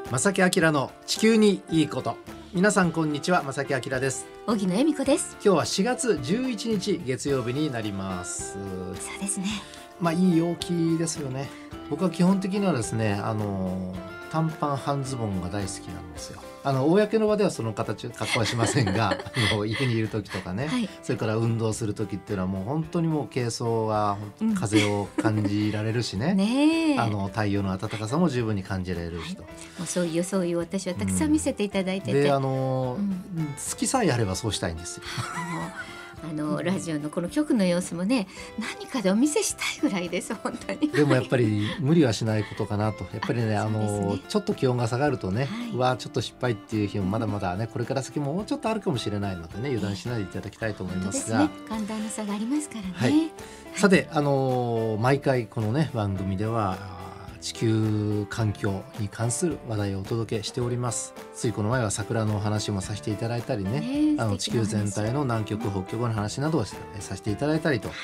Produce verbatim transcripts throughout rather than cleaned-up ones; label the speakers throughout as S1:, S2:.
S1: 正木明の地球にいいこと。皆さんこんにちは、正木明です。
S2: 荻野恵美子です。
S1: 今日はしがつじゅういちにち月曜日になります。
S2: そうですね。
S1: まあいい陽気ですよね。僕は基本的にはですね、あの短パン半ズボンが大好きなんですよ。あの公の場ではその形格好はしませんがあの家にいる時とかね、はい、それから運動する時っていうのはもう本当にもう軽装は風を感じられるしね、ねあの太陽の暖かさも十分に感じられるしと、はい、
S2: もうそういうそういう私はたくさん見せていただいてて、
S1: うん、であの、うん、好きさえあればそうしたいんですよ
S2: あのラジオのこの局の様子もね、何かでお見せしたいぐらいです本当に。
S1: でもやっぱり無理はしないことかなと。やっぱりね、あのねちょっと気温が下がるとね、はい、うわちょっと失敗っていう日もまだまだね、これから先ももうちょっとあるかもしれないのでね、油断しないでいただきたいと思いますが、
S2: 本当ですね、寒暖の差がありますからね、
S1: はいはい、さて、あの毎回このね番組では地球環境に関する話題をお届けしております。ついこの前は桜のお話もさせていただいたりね、ねあの地球全体の南極北極の話などをさせていただいたりと、はい、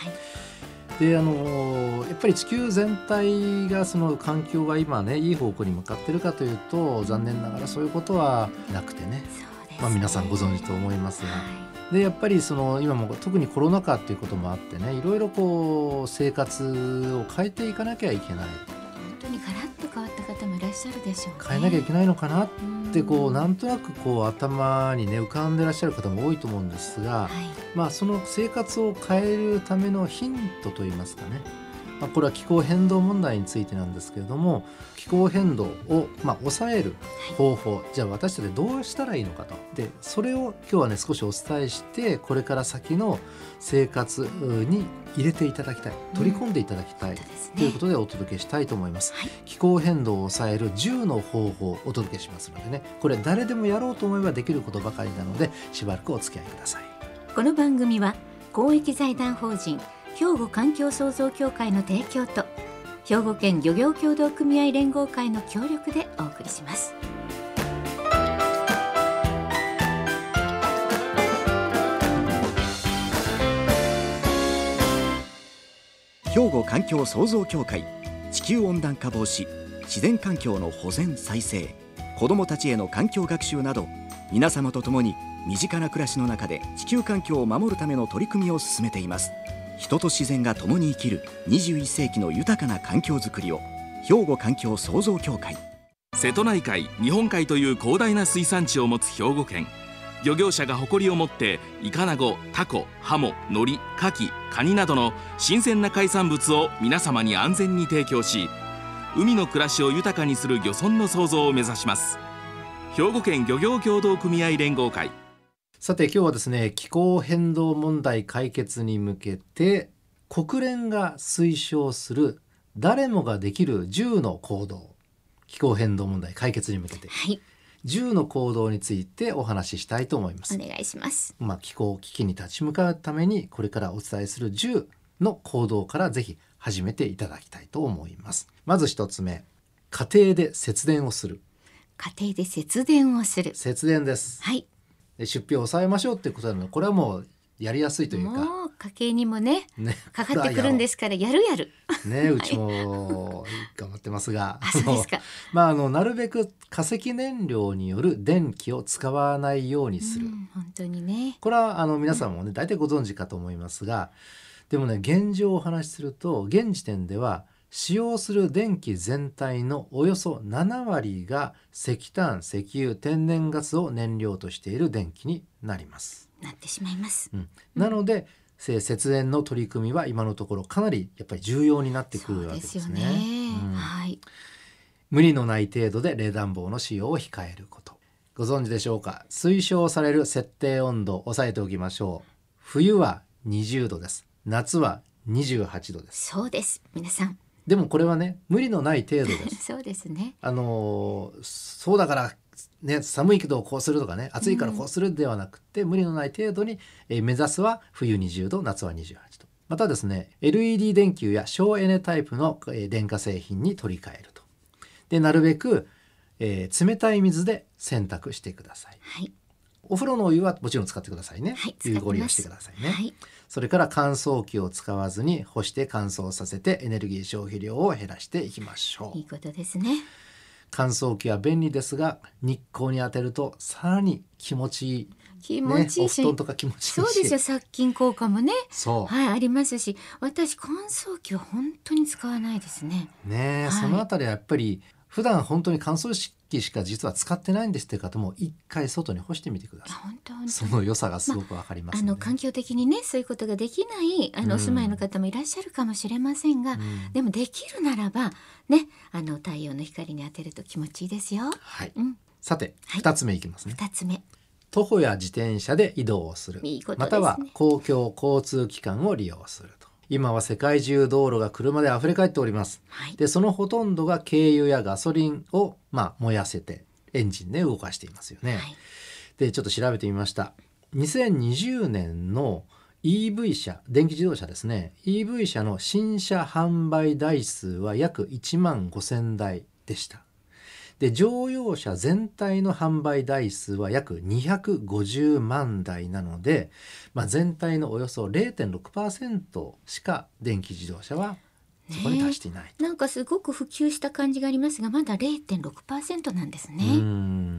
S1: であのやっぱり地球全体がその環境が今ねいい方向に向かってるかというと、残念ながらそういうことはなくてね、そうですね、まあ、皆さんご存知と思いますが、はい、でやっぱりその今も特にコロナ禍っていうこともあってね、いろいろこう生活を変えていかなきゃいけない。
S2: 本当にガラッと変わった方もいらっしゃるでしょうね。
S1: 変えなきゃいけないのかなってこうなんとなくこう頭にね浮かんでらっしゃる方も多いと思うんですが、はい、まあその生活を変えるためのヒントといいますかね、まあ、これは気候変動問題についてなんですけれども、気候変動をまあ抑える方法、はい、じゃあ私たちどうしたらいいのかと。でそれを今日はね少しお伝えして、これから先の生活に入れていただきたい、取り込んでいただきたい、うんね、ということでお届けしたいと思います、はい、気候変動を抑えるじゅうの方法をお届けしますのでね、これ誰でもやろうと思えばできることばかりなので、しばらくお付き合いください。
S2: この番組は公益財団法人兵庫環境創造協会の提供と兵庫県漁業協同組合連合会の協力でお送りします。
S3: 兵庫環境創造協会、地球温暖化防止、自然環境の保全再生、子どもたちへの環境学習など、皆様と共に身近な暮らしの中で地球環境を守るための取り組みを進めています。人と自然が共に生きるにじゅういっせいきの豊かな環境づくりを、兵庫環境創造協会。
S4: 瀬戸内海、日本海という広大な水産地を持つ兵庫県。漁業者が誇りを持ってイカナゴ、タコ、ハモ、ノリ、カキ、カニなどの新鮮な海産物を皆様に安全に提供し、海の暮らしを豊かにする漁村の創造を目指します。兵庫県漁業協同組合連合会。
S1: さて今日はですね、気候変動問題解決に向けて国連が推奨する誰もができるじゅうの行動、気候変動問題解決に向けて、はい、じゅうの行動についてお話ししたいと思います。
S2: お願いします。
S1: まあ、気候危機に立ち向かうためにこれからお伝えするじゅうの行動からぜひ始めていただきたいと思います。まず一つ目、家庭で節電をする。
S2: 家庭で節電をする。
S1: 節電です。はい。で出費を抑えましょうっていうことなので、これはもうやりやすいというか、
S2: もう家計にも ね, ねかかってくるんですからやるやる
S1: ね、うちも頑張ってますが
S2: あそうですか、
S1: まあ、あのなるべく化石燃料による電気を使わないようにする、うん、
S2: 本当にね、
S1: これはあの皆さんもね、うん、大体ご存知かと思いますが、でもね現状をお話しすると、現時点では使用する電気全体のおよそななわりが石炭、石油、天然ガスを燃料としている電気になります
S2: なってしまいます、
S1: うん、なので、うん、節電の取り組みは今のところかなりやっぱり重要になってくるわけですね。
S2: そうですよね、うん、はい。
S1: 無理のない程度で冷暖房の使用を控えること。ご存知でしょうか。推奨される設定温度を抑えておきましょう。冬はにじゅうどです。夏はにじゅうはちどです。
S2: そうです、皆さん。
S1: でもこれはね、無理のない程度です
S2: そうですね。
S1: あのそうだからね、寒いけどこうするとかね、暑いからこうするではなくて、うん、無理のない程度に、えー、目指すは冬にじゅうど、夏はにじゅうはちど。またですね、 エルイーディー 電球や省エネタイプの、えー、電化製品に取り替えると。でなるべく、えー、冷たい水で洗濯してください、はい。お風呂のお湯はもちろん使ってくださいね、はい、有効利用してくださいね、はい。それから乾燥機を使わずに干して乾燥させてエネルギー消費量を減らしていきましょう。
S2: いいことですね。
S1: 乾燥機は便利ですが日光に当てるとさらに気持ちいい、
S2: 気持ちいいし、
S1: ね、お布団とか気持ちいいし、
S2: そうですよ、殺菌効果もね、
S1: そう、
S2: はい、ありますし、私乾燥機は本当に使わないですね。
S1: ね、
S2: はい、
S1: そのあたりはやっぱり普段本当に乾燥機しか実は使ってないんですっていう方も一回外に干してみてください。
S2: 本当本当
S1: その良さがすごくわかりますので、
S2: まあ、あの環境的にねそういうことができないあのお住まいの方もいらっしゃるかもしれませんが、うん、でもできるならばね、あの太陽の光に当てると気持ちいいですよ。
S1: はい、
S2: うん、
S1: さて、はい、ふたつめいきますね。
S2: ふたつめ、
S1: 徒歩や自転車で移動をする、
S2: いいことですね、
S1: または公共交通機関を利用すると。今は世界中道路が車であふれ返っております、はい、でそのほとんどが軽油やガソリンを、まあ、燃やせてエンジンで動かしていますよね、はい、でちょっと調べてみました。にせんにじゅうねんの イーブイ 車、電気自動車ですね、 イーブイ 車の新車販売台数は約いちまんごせんだいでした。で乗用車全体の販売台数は約にひゃくごじゅうまんだいなので、まあ、全体のおよそ ゼロてんろくパーセント しか電気自動車はそこに達していない、ね、
S2: なんかすごく普及した感じがありますがまだ ゼロてんろくパーセント なんですね。
S1: うん、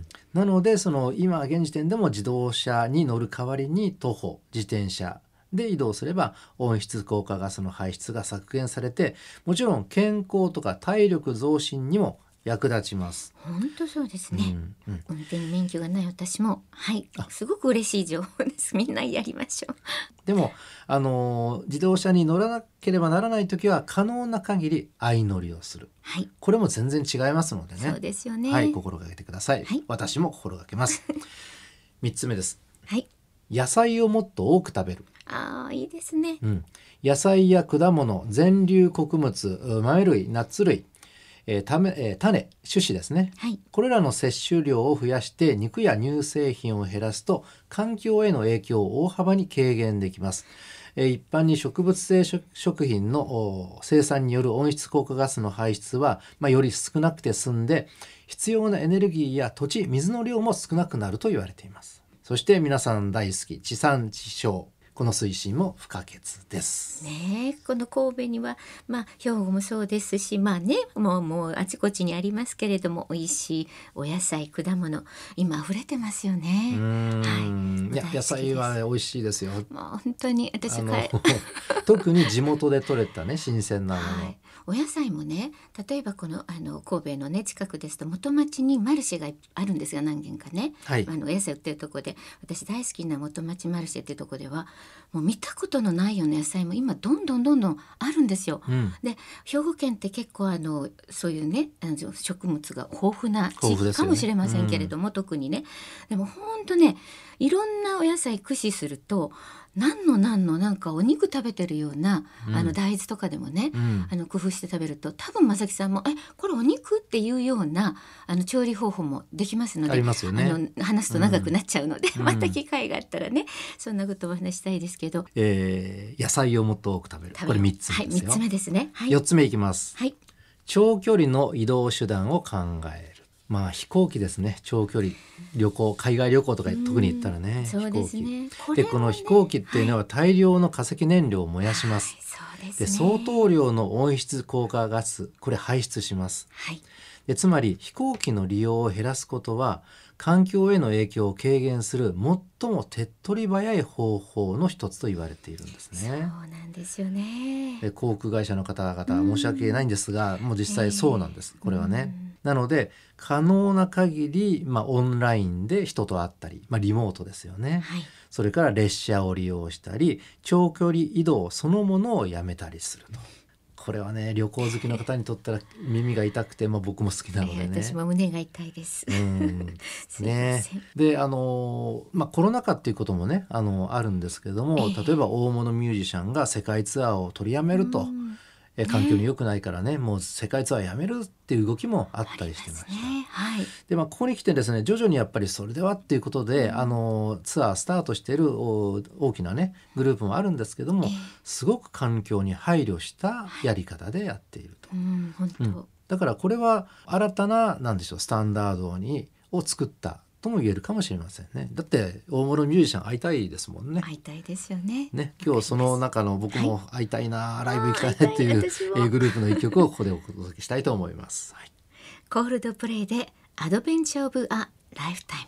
S1: なのでその今現時点でも自動車に乗る代わりに徒歩、自転車で移動すれば温室効果ガスの排出が削減されて、もちろん健康とか体力増進にも役立ちます。
S2: 本当そうですね、うんうん、運転免許がない私も、はい、すごく嬉しい情報です。みんなやりましょう。
S1: でも、あのー、自動車に乗らなければならないときは可能な限り相乗りをする、はい、これも全然違いますのでね、
S2: そうですよね、
S1: はい、心がけてください、
S2: はい、
S1: 私も心がけますみっつめです、
S2: はい、
S1: 野菜をもっと多く食べる。
S2: あー、いいですね、
S1: うん、野菜や果物、全粒穀物、豆類、ナッツ類、えーためえー、種、種子ですね、はい、これらの摂取量を増やして肉や乳製品を減らすと環境への影響を大幅に軽減できます。えー、一般に植物性食品の生産による温室効果ガスの排出は、まあ、より少なくて済んで必要なエネルギーや土地、水の量も少なくなると言われています。そして皆さん大好き地産地消、この推進も不可欠です
S2: ね。この神戸には、まあ、兵庫もそうですし、まあね、もう、もうあちこちにありますけれども、美味しいお野菜、果物今溢れてますよね。
S1: うーん、はい、いや野菜は、ね、美味しいですよ。
S2: もう本当に私は
S1: 特に地元で採れたね新鮮なもの、はい、
S2: お野菜もね、例えばこのあの神戸のね近くですと元町にマルシェがあるんですが何軒かね、はい、あのお野菜売ってるとこで、私大好きな元町マルシェっていうとこではもう見たことのないような野菜も今どんどんどんどんあるんですよ、うん、で兵庫県って結構あのそういうねあの食物が豊富な地域かもしれませんけれども、ね、うん、特にね、でも本当ねいろんなお野菜駆使すると何の何のなんかお肉食べてるような、うん、あの大豆とかでもね、うん、あの工夫して食べると多分正木さんもえこれお肉っていうようなあの調理方法もできますので、
S1: ありますよね、
S2: あの話すと長くなっちゃうので、うん、また機会があったらねそんなことをお話したいですけど、
S1: えー、野菜をもっと多く食べる、これみっつめですよ。はい、みっつめ
S2: ですね、はい、
S1: よっつめいきます、
S2: はい、
S1: 長距離の移動手段を考える。まあ飛行機ですね。長距離旅行、海外旅行とか特に行ったらね、
S2: そうですね、
S1: 飛行機で、この飛行機っていうのは大量の化石燃料を燃やします、はい、そうですね、で相当量の温室効果ガス、これ排出します、はい、でつまり飛行機の利用を減らすことは環境への影響を軽減する最も手っ取り早い方法の一つと言われているんですね。
S2: そうなんですよね。
S1: で航空会社の方々申し訳ないんですが、もう実際そうなんです、えー、これはね。なので可能な限り、まあ、オンラインで人と会ったり、まあ、リモートですよね、はい、それから列車を利用したり長距離移動そのものをやめたりすると。これはね旅行好きの方にとったら耳が痛くて、まあ、僕も好きなのでね、
S2: 私も胸が痛いです。
S1: うんね、であの、まあ、コロナ禍っていうこともね あのあるんですけれども、えー、例えば大物ミュージシャンが世界ツアーを取りやめると、え環境に良くないからね、ね、もう世界ツアーやめるっていう動きもあったりしてました。
S2: ね、はい、
S1: で、まあ、ここに来てですね徐々にやっぱりそれではっていうことで、うん、あのツアースタートしている大きなねグループもあるんですけども、えー、すごく環境に配慮したやり方でやっていると、
S2: はい、うん本当うん、
S1: だからこれは新たななんでしょうスタンダードにを作ったとも言えるかもしれませんね。だって大物ミュージシャン会いたいですもんね。
S2: 会いたいですよね。
S1: ね、今日その中の僕も会いたいな、はい、ライブ行きたいねっていうグループの一曲をここでお届けしたいと思います。はい、
S2: コールドプレイでアドベンチャーオブアライフタイム。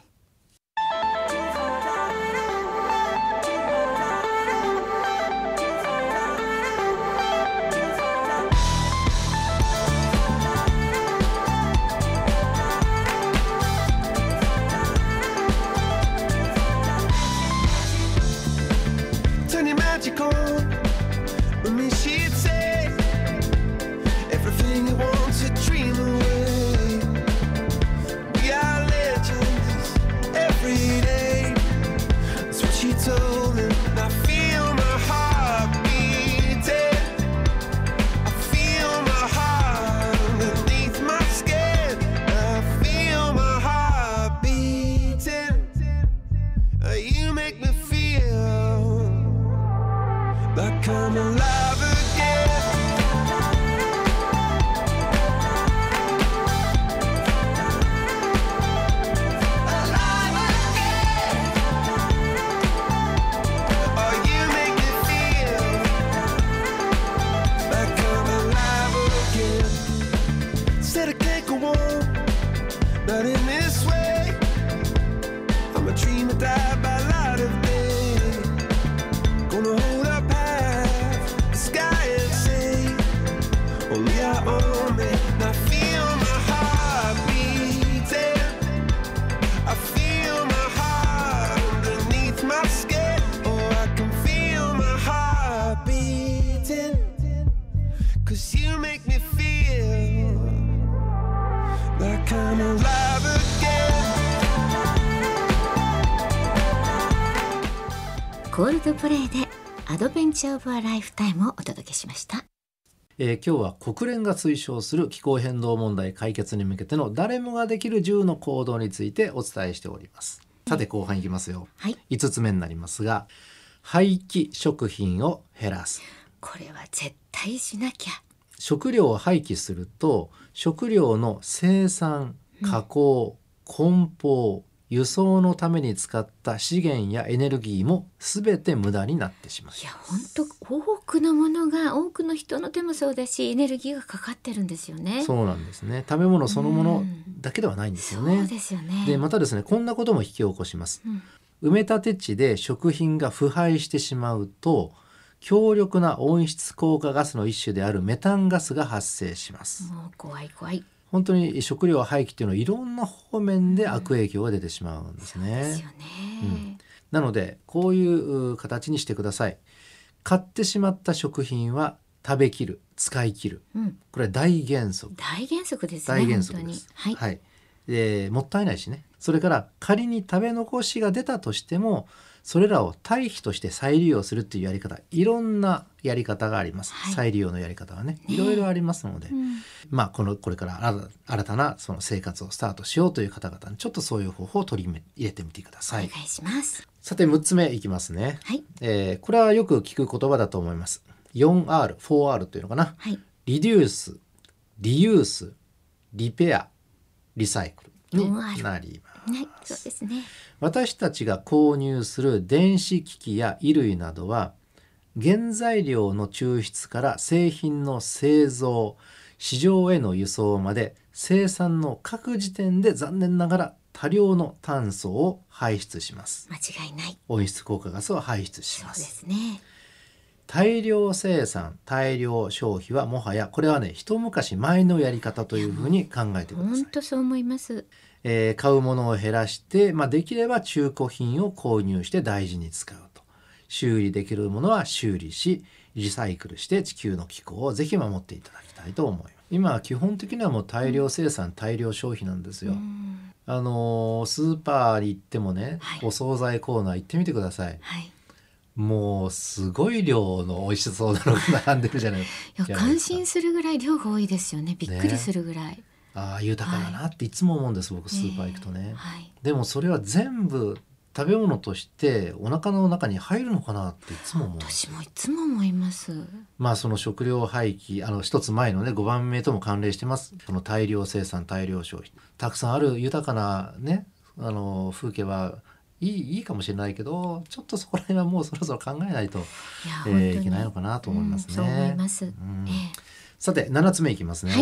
S2: コールドプレイでアドベンチャーオブアライフタイムをお届けしました。
S1: えー、今日は国連が推奨する気候変動問題解決に向けての誰もができるじゅうの行動についてお伝えしております。さて後半いきますよ、はい、いつつめになりますが、廃棄食品を減らす。
S2: これは絶対しなきゃ。
S1: 食料を廃棄すると食料の生産、加工、うん、梱包、輸送のために使った資源やエネルギーもすべて無駄になってしまう。
S2: いや本当多くのものが、多くの人の手もそうだしエネルギーがかかってるんですよね。
S1: そうなんですね。食べ物そのものだけではないんですよね、うん、
S2: そうですよね。
S1: でまたですね、こんなことも引き起こします、うん、埋め立て地で食品が腐敗してしまうと強力な温室効果ガスの一種であるメタンガスが発生します。
S2: もう怖い怖い。
S1: 本当に食料廃棄っていうのはいろんな方面で悪影響が出てしまうんですね、
S2: うん、そうですよね、
S1: うん、なのでこういう形にしてください。買ってしまった食品は食べきる、使い切る、うん、これは大原則。
S2: 大原則ですね。
S1: 大原則です、はいはい、でもったいないしね。それから仮に食べ残しが出たとしてもそれらを堆肥として再利用するっていうやり方、いろんなやり方があります、はい、再利用のやり方はねいろいろありますので、ね、うん、まあこのこれから新たなその生活をスタートしようという方々にちょっとそういう方法を取り入れてみてください。
S2: お願いします。
S1: さてむっつめいきますね、
S2: はい、
S1: えー、これはよく聞く言葉だと思います。 フォーアール、フォーアール というのかな、はい、リデュース、リユース、リペア、リサイクルになります。
S2: はい、そうですね。
S1: 私たちが購入する電子機器や衣類などは原材料の抽出から製品の製造、市場への輸送まで生産の各時点で残念ながら多量の炭素を排出します。
S2: 間違いない。
S1: 温室効果ガスを排出します。
S2: そうですね。
S1: 大量生産、大量消費はもはやこれはね一昔前のやり方というふうに考えてください。
S2: 本当そう思います。
S1: えー、買うものを減らして、まあ、できれば中古品を購入して大事に使うと。修理できるものは修理しリサイクルして地球の気候をぜひ守っていただきたいと思います。今は基本的にはもう大量生産、うん、大量消費なんですよ。あのー、スーパーに行ってもね、はい、お惣菜コーナー行ってみてください、はい、もうすごい量の美味しそうなのが並んでるじゃないですか。
S2: いや感心するぐらい量が多いですよね。びっくりするぐらい、ね、
S1: ああ豊かだなっていつも思うんです、はい、僕スーパー行くとね、えーはい、でもそれは全部食べ物としてお腹の中に入るのかなっていつも思う。
S2: 私もいつも思います。
S1: まあその食料廃棄、あの一つ前のねごばんめとも関連してます。その大量生産大量消費、たくさんある豊かなねあの風景はいい、いいかもしれないけどちょっとそこら辺はもうそろそろ考えないとい,、えー、いけないのかなと思いますね、
S2: うん、そう思います、
S1: うんえー、さてななつめいきますね、はい、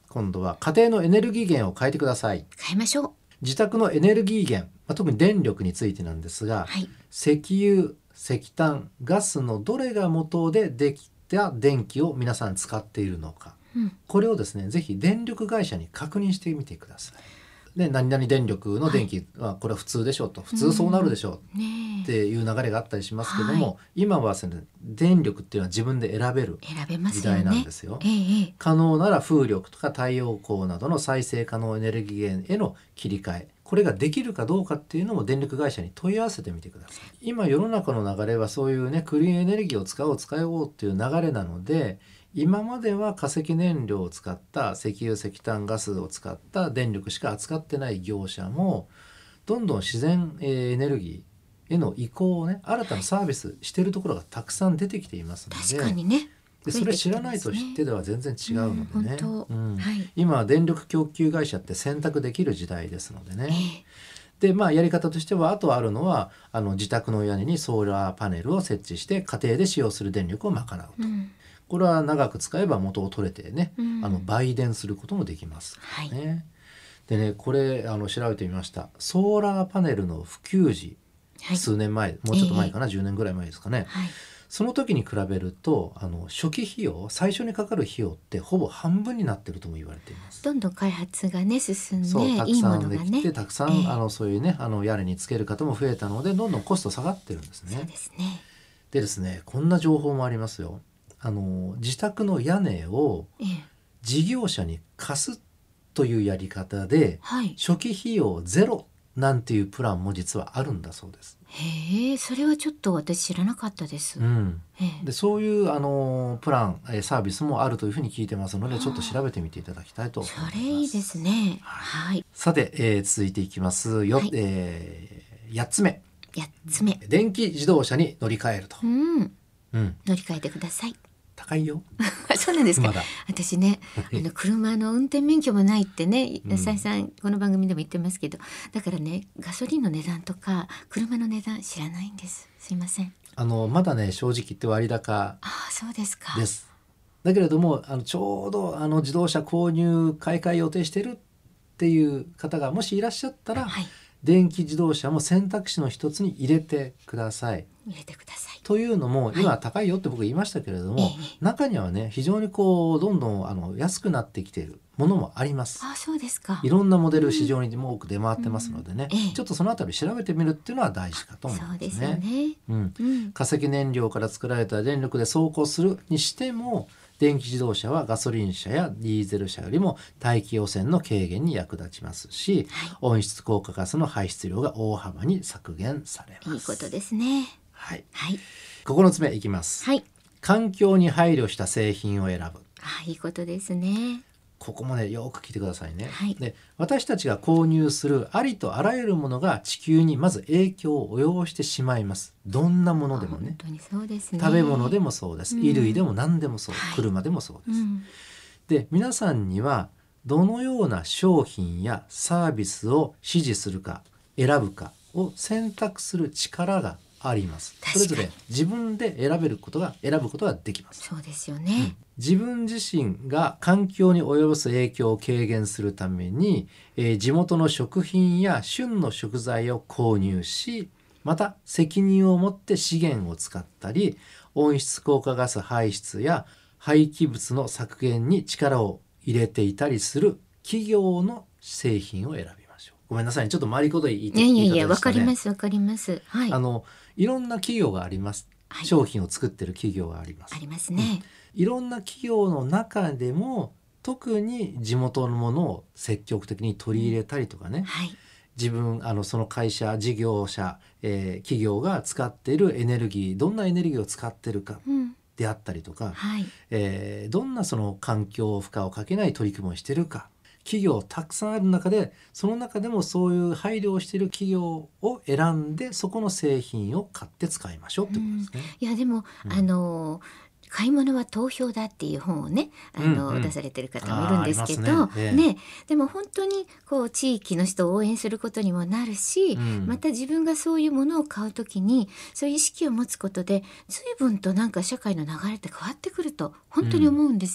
S1: 今度は家庭のエネルギー源を変えてください。
S2: 変えましょう。
S1: 自宅のエネルギー源、まあ、特に電力についてなんですが、
S2: はい、
S1: 石油、石炭、ガスのどれが元でできた電気を皆さん使っているのか、
S2: うん、
S1: これをですねぜひ電力会社に確認してみてください。で何々電力の電気はこれは普通でしょうと、普通そうなるでしょうっていう流れがあったりしますけども、
S2: はい、
S1: 今はですね電力っていうのは自分で選べる時代なんですよ。
S2: 選べますよね。ええ、
S1: 可能なら風力とか太陽光などの再生可能エネルギー源への切り替え、これができるかどうかっていうのも電力会社に問い合わせてみてください。今世の中の流れはそういうねクリーンエネルギーを使おう使おうっていう流れなので、今までは化石燃料を使った石油石炭ガスを使った電力しか扱ってない業者もどんどん自然エネルギーへの移行をね新たなサービスしているところがたくさん出てきていますので、
S2: 確かにね、
S1: でそれ知らないと知ってでは全然違うのでね、
S2: うん
S1: うん
S2: はい、
S1: 今は電力供給会社って選択できる時代ですのでね、
S2: ええ、
S1: でまあやり方としてはあとあるのはあの自宅の屋根にソーラーパネルを設置して家庭で使用する電力を賄うと、
S2: うん、
S1: これは長く使えば元を取れてね、
S2: うん、
S1: あの売電することもできます
S2: はい、
S1: ね。でねこれあの調べてみました。ソーラーパネルの普及時、
S2: はい、
S1: 数年前もうちょっと前かな、ええ、じゅうねんぐらい前ですかね、
S2: はい、
S1: その時に比べるとあの初期費用最初にかかる費用ってほぼ半分になってるとも言われています。
S2: どんどん開発がね進んで
S1: そうたく
S2: いいも
S1: さんでき
S2: のがね
S1: てたくさん、
S2: ええ、
S1: あのそういうねあの屋根につける方も増えたのでどんどんコスト下がってるんですね。
S2: そうですね。
S1: でですねこんな情報もありますよ。あの自宅の屋根を
S2: ええ、
S1: 事業者に貸すというやり方で
S2: はい、
S1: 初期費用ゼロなんていうプランも実はあるんだそうです。
S2: へえ、それはちょっと私知らなかったです。
S1: うん、
S2: ええ、
S1: でそういうあのプランえサービスもあるというふうに聞いてますので
S2: はあ
S1: ちょっと調べてみていただきたいと思います。
S2: それいいですね。はい、
S1: さて、えー続いていきますよ、
S2: はい、
S1: えー、やっつめ、
S2: やっつめ、
S1: 電気自動車に乗り換えると、
S2: うん、
S1: うん、
S2: 乗り換えてください。
S1: 高いよ
S2: そうなんですか。
S1: まだ
S2: 私ね、あの車の運転免許もないってね、
S1: うん
S2: 浅井さんこの番組でも言ってますけど、だからねガソリンの値段とか車の値段知らないんです。すいません。
S1: あのまだね正直言って割高
S2: ああ、そうですか。
S1: です。だけれどもあのちょうどあの自動車購入買い替え予定してるっていう方がもしいらっしゃったら、
S2: はい、
S1: 電気自動車も選択肢の一つに入れてください。
S2: 入れてください。
S1: というのも
S2: はい
S1: 今高いよって僕言いましたけれども、
S2: ええ、
S1: 中にはね非常にこうどんどんあの安くなってきているものもあります。
S2: ああ、そうですか。
S1: いろんなモデル市場にも多く出回ってますのでね、
S2: うんええ、
S1: ちょっとそのあたり調べてみるっていうのは大事かと思いますね。
S2: そうですよね。
S1: うん、
S2: うん、
S1: 化石燃料から作られた電力で走行するにしても電気自動車はガソリン車やディーゼル車よりも大気汚染の軽減に役立ちますし、
S2: はい、
S1: 温室効果ガスの排出量が大幅に削減されます。
S2: いいことですね。
S1: はい、
S2: はい、
S1: ここのつめいきます、
S2: はい、
S1: 環境に配慮した製品を選ぶ。
S2: ああ、いいことですね。
S1: ここもねよく聞いてくださいね、
S2: はい、
S1: で私たちが購入するありとあらゆるものが地球にまず影響を及ぼしてしまいます。どんなものでもね、
S2: 本当にそうですね。
S1: 食べ物でもそうです、
S2: うん
S1: 衣類でも何でもそう、
S2: はい、
S1: 車でもそうです、
S2: うん、
S1: で皆さんにはどのような商品やサービスを支持するか選ぶかを選択する力があります。それぞれ自分で選べることが選ぶことができます。
S2: そうですよね、
S1: うん、自分自身が環境に及ぼす影響を軽減するために、えー、地元の食品や旬の食材を購入し、また責任を持って資源を使ったり温室効果ガス排出や廃棄物の削減に力を入れていたりする企業の製品を選びましょう。ごめんなさい、ちょっと回りくどい言い方でしたね。
S2: いやいやいや、わかりますわかります。はい、
S1: あのいろんな企業があります、はい、商品を作ってる企業があります。
S2: ありますね、
S1: うん、いろんな企業の中でも特に地元のものを積極的に取り入れたりとかね、
S2: うん、はい、
S1: 自分あのその会社事業者、えー、企業が使っているエネルギーどんなエネルギーを使ってるかであったりとか、
S2: うん、はい、
S1: えー、どんなその環境負荷をかけない取り組みをしているか、企業たくさんある中でその中でもそういう配慮をしている企業を選んでそこの製品を買って使いましょうってことですね、
S2: うん、いやでも、うん、あの買い物は投票だっていう本をねあの、うんうん、出されてる方もいるんですけど、ねええ、ね、でも本当にこう地域の人を応援することにもなるし、うん、また自分がそういうものを買うときにそういう意識を持つことで随分となんか社会の流れって変わってくると本当に思うんですよ、うん、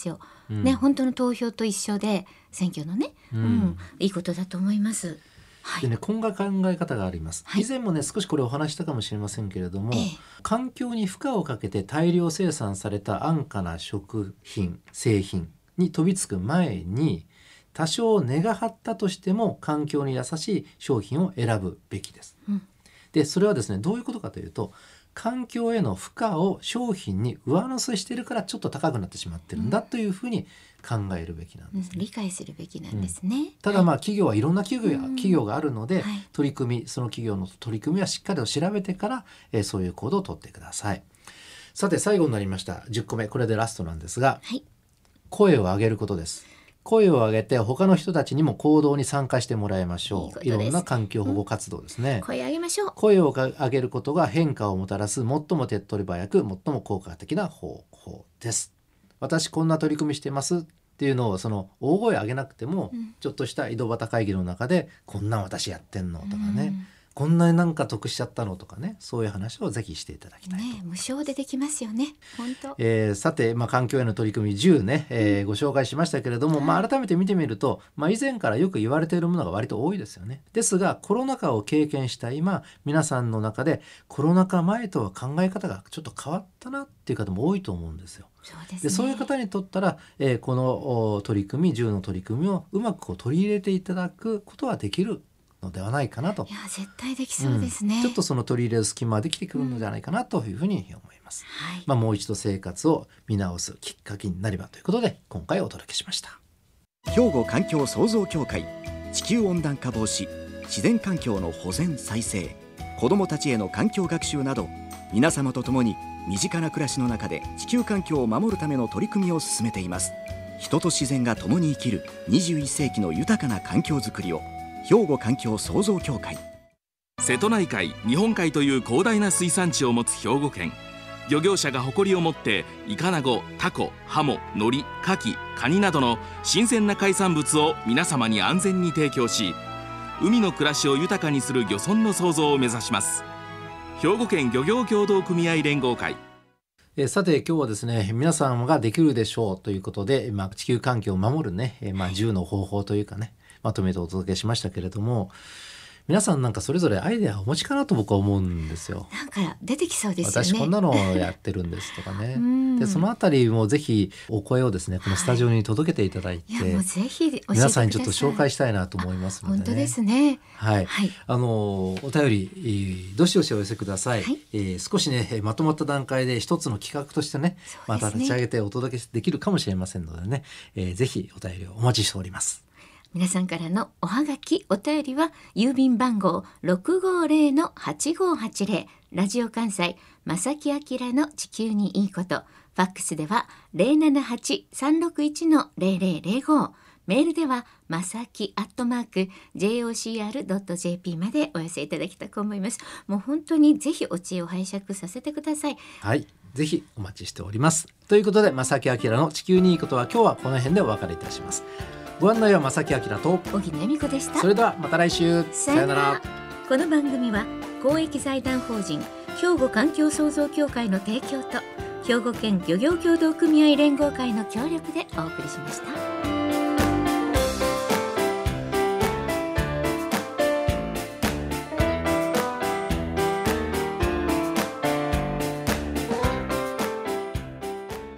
S2: ね、うん、本当の投票と一緒で選挙のね、うんうん、いいことだと思います。はい、
S1: でね、こんな考え方があります、はい、以前もね少しこれお話したかもしれませんけれども、ええ、環境に負荷をかけて大量生産された安価な食品製品に飛びつく前に多少値が張ったとしても環境に優しい商品を選ぶべきです、うん、でそれはですねどういうことかというと環境への負荷を商品に上乗せしてるからちょっと高くなってしまってるんだというふうに考えるべきなんです、ね、
S2: うん、理解するべきなんですね、うん、
S1: ただまあ企業はいろんな企業や、企業があるので、はい、取り組みその企業の取り組みはしっかりと調べてから、えー、そういう行動を取ってください。さて最後になりましたじゅっこめ、これでラストなんですが、はい、声を上げることです。声を上げて他の人たちにも行動に参加してもらいましょう。 い, いろんな環境保護活動ですね、
S2: うん、声を上げましょう。
S1: 声を上げることが変化をもたらす最も手っ取り早く最も効果的な方法です。私こんな取り組みしてますっていうのをその大声上げなくても、うん、ちょっとした井戸端会議の中でこんなん私やってんのとかね、うん、こんなになんか得しちゃったのとかね、そういう話をぜひしていただきたいと、ね、
S2: 無償でできますよね本当、
S1: えー、さて、まあ、環境への取り組みじゅうね、えー、ご紹介しましたけれども、まあ、改めて見てみると、まあ、以前からよく言われているものが割と多いですよね。ですがコロナ禍を経験した今皆さんの中でコロナ禍前とは考え方がちょっと変わったなっていう方も多いと思うんですよ。
S2: そうですね、
S1: でそういう方にとったら、えー、この取り組みじゅうの取り組みをうまくこう取り入れていただくことはできるのではないかなと。
S2: いや絶対できそうですね、
S1: うん、ちょっとその取り入れる隙間はできてくるのではないかなというふうに思います、うん、はい、まあ、もう一度生活を見直すきっかけになればということで今回お届けしました。
S3: 兵庫環境創造協会、地球温暖化防止、自然環境の保全再生、子どもたちへの環境学習など皆様と共に身近な暮らしの中で地球環境を守るための取り組みを進めています。人と自然が共に生きるにじゅういっせいきの豊かな環境づくりを兵庫環境創造協会。
S4: 瀬戸内海、日本海という広大な水産地を持つ兵庫県。漁業者が誇りを持ってイカナゴ、タコ、ハモ、ノリ、カキ、カニなどの新鮮な海産物を皆様に安全に提供し、海の暮らしを豊かにする漁村の創造を目指します。兵庫県漁業協同組合連合会。
S1: えー、さて今日はですね、皆さんができるでしょうということで、まあ、地球環境を守るね、えーまあ、じゅうの方法というかね、まとめてお届けしましたけれども、皆さんなんかそれぞれアイデアをお持ちかなと僕は思うんですよ。
S2: なんか出てきそうですよね。
S1: 私こんなのをやってるんですとかねでそのあたりもぜひお声をですねこのスタジオに届けていただいて、はい、
S2: いやもうぜひ教えてください。
S1: 皆さんにちょっと紹介したいなと思いますので、ね、
S2: 本当ですね、
S1: はいはい、あのお便りどしどしお寄せください、はい、えー、少しねまとまった段階で一つの企画として ね, ねまた立ち上げてお届けできるかもしれませんのでね、えー、ぜひお便りをお待ちしております。
S2: 皆さんからのおはがきお便りは郵便番号 ろくごーぜろ はちごーはちぜろ ラジオ関西正木明の地球にいいこと、ファックスでは ゼロななはち さんろくいち ゼロゼロゼロご、メールではまさきアットマーク ジェイオーシーアールドットジェーピー までお寄せいただきたく思います。もう本当にぜひお知恵を拝借させてください。
S1: はい、ぜひお待ちしております。ということで正木明の地球にいいことは今日はこの辺でお別れいたします。ご案内は正木明と
S2: 小木恵美子でした。
S1: それではまた来週、
S2: さよなら。この番組は公益財団法人兵庫環境創造協会の提供と兵庫県漁業協同組合連合会の協力でお送りしました。